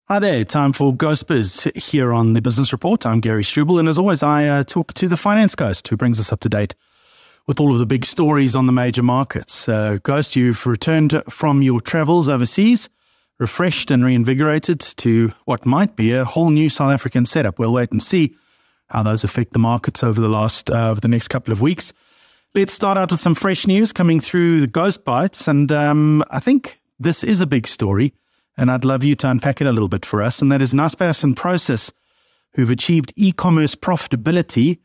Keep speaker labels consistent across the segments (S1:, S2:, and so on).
S1: Hi there, time for Ghost Biz here on the Business Report. I'm Gary Struble, and as always, I talk to the Finance Ghost, who brings us up to date with all of the big stories on the major markets. Ghost, you've returned from your travels overseas, refreshed and reinvigorated to what might be a whole new South African setup. We'll wait and see how those affect the markets over the next couple of weeks. Let's start out with some fresh news coming through the Ghost Bites, and I think this is a big story. And I'd love you to unpack it a little bit for us. And that is Naspers and Prosus, who've achieved e-commerce profitability,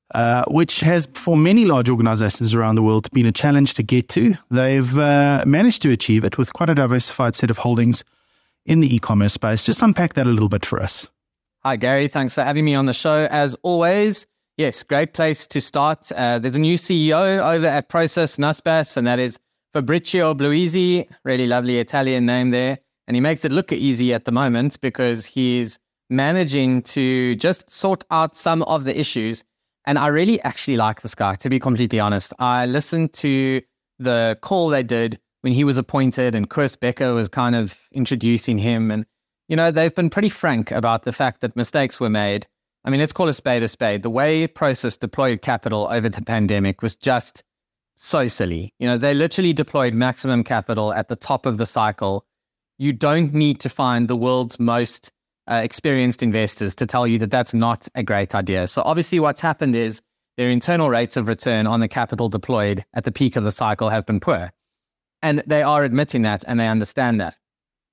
S1: which has, for many large organizations around the world, been a challenge to get to. They've managed to achieve it with quite a diversified set of holdings in the e-commerce space. Just unpack that a little bit for us.
S2: Hi, Gary. Thanks for having me on the show. As always, yes, great place to start. There's a new CEO over at Prosus, Naspers, and that is Fabrizio Bluisi. Really lovely Italian name there. And he makes it look easy at the moment because he's managing to just sort out some of the issues. And I really actually like this guy, to be completely honest. I listened to the call they did when he was appointed and Koos Bekker was kind of introducing him. And, you know, they've been pretty frank about the fact that mistakes were made. I mean, let's call a spade a spade. The way Prosus deployed capital over the pandemic was just so silly. You know, they literally deployed maximum capital at the top of the cycle. You don't need to find the world's most experienced investors to tell you that that's not a great idea. So obviously what's happened is their internal rates of return on the capital deployed at the peak of the cycle have been poor. And they are admitting that and they understand that.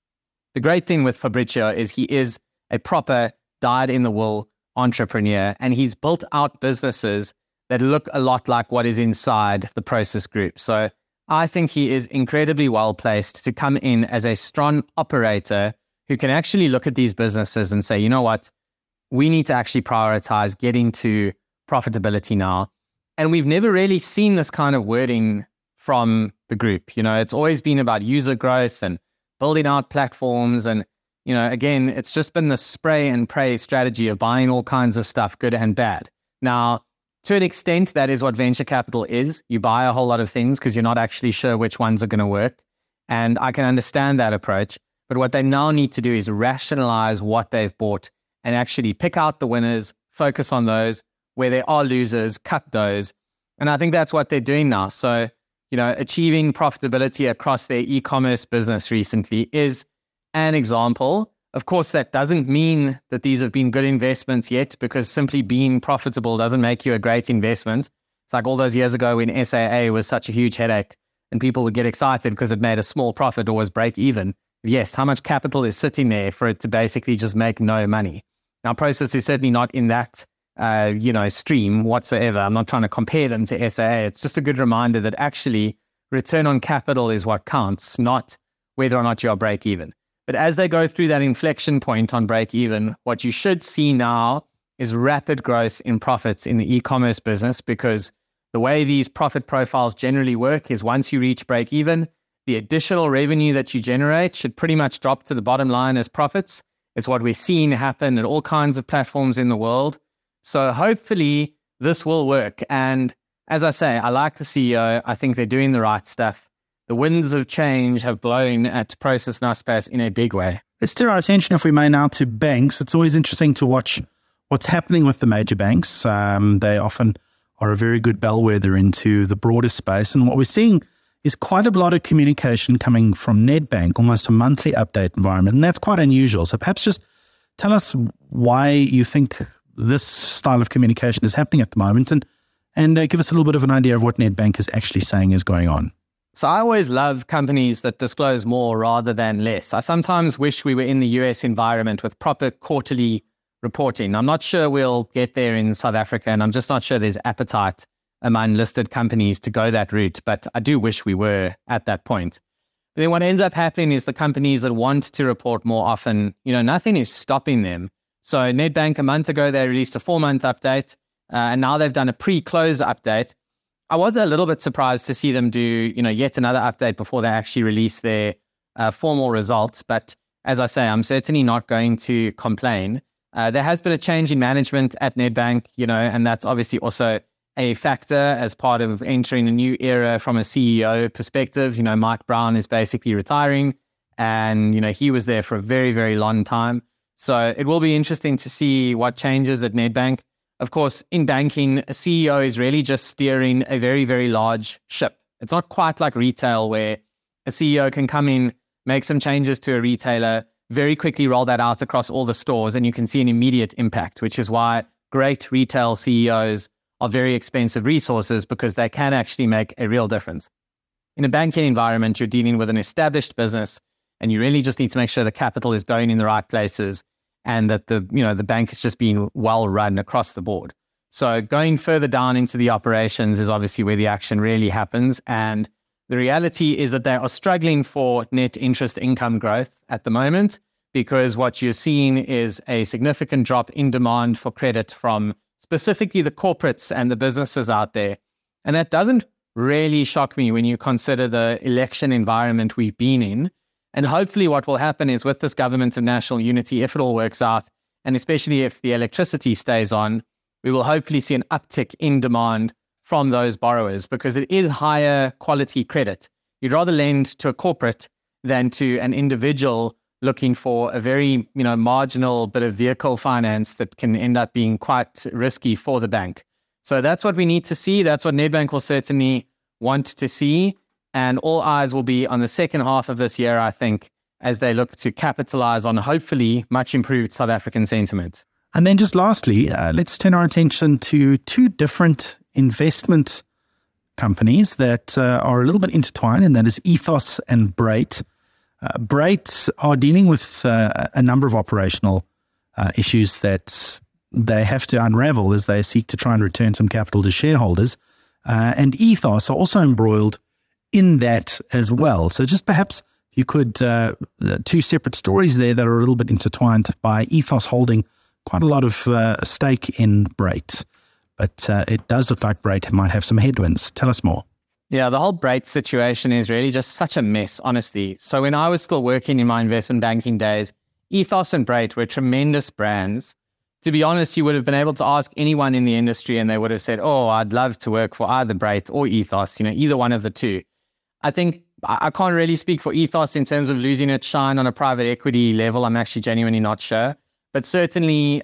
S2: The great thing with Fabrizio is he is a proper dyed-in-the-wool entrepreneur, and he's built out businesses that look a lot like what is inside the Prosus Group. So I think he is incredibly well placed to come in as a strong operator who can actually look at these businesses and say, you know what, we need to actually prioritize getting to profitability now. And we've never really seen this kind of wording from the group. You know, it's always been about user growth and building out platforms. And, you know, again, it's just been the spray and pray strategy of buying all kinds of stuff, good and bad. Now, to an extent, that is what venture capital is. You buy a whole lot of things because you're not actually sure which ones are going to work. And I can understand that approach. But what they now need to do is rationalize what they've bought and actually pick out the winners, focus on those. Where there are losers, cut those. And I think that's what they're doing now. So, you know, achieving profitability across their e-commerce business recently is an example. Of course, that doesn't mean that these have been good investments yet, because simply being profitable doesn't make you a great investment. It's like all those years ago when SAA was such a huge headache and people would get excited because it made a small profit or was break even. Yes, how much capital is sitting there for it to basically just make no money? Now, Prosus is certainly not in that stream whatsoever. I'm not trying to compare them to SAA. It's just a good reminder that actually return on capital is what counts, not whether or not you're break even. But as they go through that inflection point on break even, what you should see now is rapid growth in profits in the e-commerce business, because the way these profit profiles generally work is once you reach break even, the additional revenue that you generate should pretty much drop to the bottom line as profits. It's what we're seeing happen at all kinds of platforms in the world. So hopefully this will work. And as I say, I like the CEO. I think they're doing the right stuff. The winds of change have blown at Prosus Naspers in a big way.
S1: Let's turn our attention, if we may, now to banks. It's always interesting to watch what's happening with the major banks. They often are a very good bellwether into the broader space. And what we're seeing is quite a lot of communication coming from Nedbank, almost a monthly update environment. And that's quite unusual. So perhaps just tell us why you think this style of communication is happening at the moment, and give us a little bit of an idea of what Nedbank is actually saying is going on.
S2: So I always love companies that disclose more rather than less. I sometimes wish we were in the US environment with proper quarterly reporting. I'm not sure we'll get there in South Africa, and I'm just not sure there's appetite among listed companies to go that route, but I do wish we were at that point. But then what ends up happening is the companies that want to report more often, you know, nothing is stopping them. So Nedbank, a month ago, they released a 4-month update, and now they've done a pre-close update. I was a little bit surprised to see them do, you know, yet another update before they actually release their formal results. But as I say, I'm certainly not going to complain. There has been a change in management at Nedbank, you know, and that's obviously also a factor as part of entering a new era from a CEO perspective. You know, Mike Brown is basically retiring, And, he was there for a very, very long time. So it will be interesting to see what changes at Nedbank. Of course, in banking, a CEO is really just steering a very, very large ship. It's not quite like retail where a CEO can come in, make some changes to a retailer, very quickly roll that out across all the stores, and you can see an immediate impact, which is why great retail CEOs are very expensive resources, because they can actually make a real difference. In a banking environment, you're dealing with an established business, and you really just need to make sure the capital is going in the right places and that the bank is just being well run across the board. So going further down into the operations is obviously where the action really happens. And the reality is that they are struggling for net interest income growth at the moment, because what you're seeing is a significant drop in demand for credit from specifically the corporates and the businesses out there. And that doesn't really shock me when you consider the election environment we've been in. And hopefully what will happen is, with this government of national unity, if it all works out, and especially if the electricity stays on, we will hopefully see an uptick in demand from those borrowers, because it is higher quality credit. You'd rather lend to a corporate than to an individual looking for a very, marginal bit of vehicle finance that can end up being quite risky for the bank. So that's what we need to see. That's what Nedbank will certainly want to see. And all eyes will be on the second half of this year, I think, as they look to capitalize on hopefully much improved South African sentiment.
S1: And then just lastly, let's turn our attention to two different investment companies that are a little bit intertwined, and that is Ethos and Brait. Brait are dealing with a number of operational issues that they have to unravel as they seek to try and return some capital to shareholders. And Ethos are also embroiled in that as well. So just perhaps you could, two separate stories there that are a little bit intertwined, by Ethos holding quite a lot of stake in Brait. But it does look like Brait might have some headwinds. Tell us more.
S2: Yeah, the whole Brait situation is really just such a mess, honestly. So when I was still working in my investment banking days, Ethos and Brait were tremendous brands. To be honest, you would have been able to ask anyone in the industry and they would have said, oh, I'd love to work for either Brait or Ethos, either one of the two. I think I can't really speak for Ethos in terms of losing its shine on a private equity level. I'm actually genuinely not sure. But certainly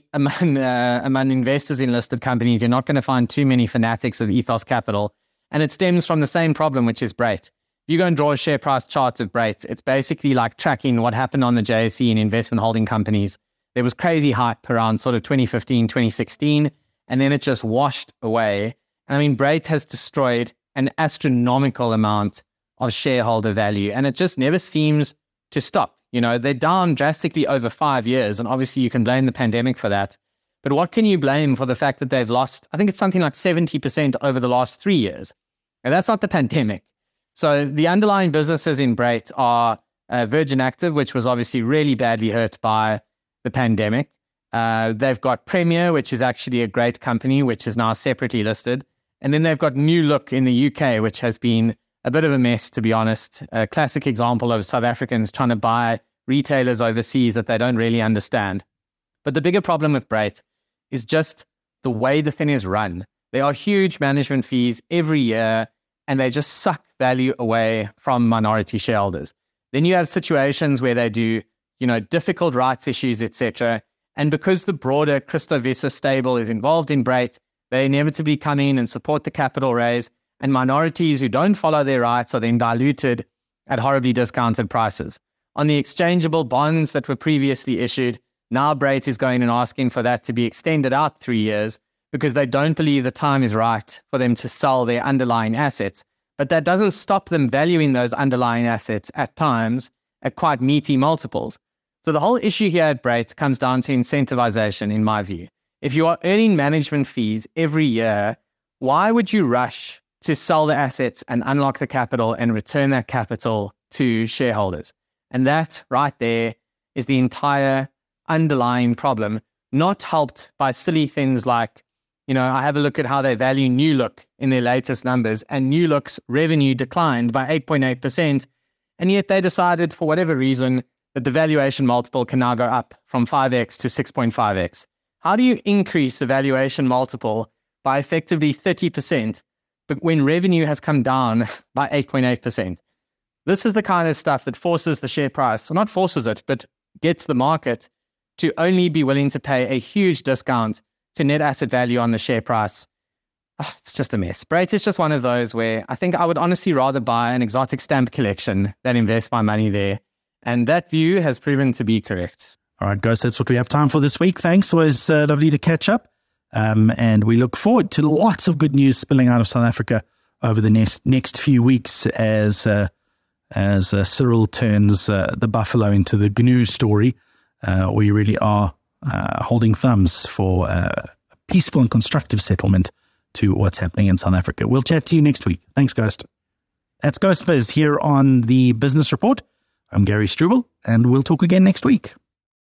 S2: among investors in listed companies, you're not going to find too many fanatics of Ethos Capital. And it stems from the same problem, which is Brait. If you go and draw a share price chart of Brait, it's basically like tracking what happened on the JSE in investment holding companies. There was crazy hype around sort of 2015, 2016, and then it just washed away. And I mean, Brait has destroyed an astronomical amount of shareholder value, and it just never seems to stop. They're down drastically over 5 years, and obviously you can blame the pandemic for that. But what can you blame for the fact that they've lost, I think it's something like 70% over the last 3 years? And that's not the pandemic. So the underlying businesses in Brait are Virgin Active, which was obviously really badly hurt by the pandemic. They've got Premier, which is actually a great company, which is now separately listed. And then they've got New Look in the UK, which has been a bit of a mess, to be honest. A classic example of South Africans trying to buy retailers overseas that they don't really understand. But the bigger problem with Brait is just the way the thing is run. There are huge management fees every year, and they just suck value away from minority shareholders. Then you have situations where they do, difficult rights issues, etc. And because the broader Christo Vesa stable is involved in Brait, they inevitably come in and support the capital raise, and minorities who don't follow their rights are then diluted at horribly discounted prices. On the exchangeable bonds that were previously issued, now Brait is going and asking for that to be extended out 3 years because they don't believe the time is right for them to sell their underlying assets. But that doesn't stop them valuing those underlying assets at times at quite meaty multiples. So the whole issue here at Brait comes down to incentivization, in my view. If you are earning management fees every year, why would you rush to sell the assets and unlock the capital and return that capital to shareholders? And that right there is the entire underlying problem, not helped by silly things like, I have a look at how they value New Look in their latest numbers, and New Look's revenue declined by 8.8%, and yet they decided for whatever reason that the valuation multiple can now go up from 5x to 6.5x. How do you increase the valuation multiple by effectively 30%, but when revenue has come down by 8.8%? This is the kind of stuff that forces the share price, or not forces it, but gets the market to only be willing to pay a huge discount to net asset value on the share price. It's just a mess. Brait is just one of those where I think I would honestly rather buy an exotic stamp collection than invest my money there. And that view has proven to be correct.
S1: All right, Ghost, that's what we have time for this week. Thanks. Always lovely to catch up. And we look forward to lots of good news spilling out of South Africa over the next few weeks as Cyril turns the buffalo into the GNU story. We really are holding thumbs for a peaceful and constructive settlement to what's happening in South Africa. We'll chat to you next week. Thanks, Ghost. That's Ghost Biz here on the Business Report. I'm Gary Struble, and we'll talk again next week.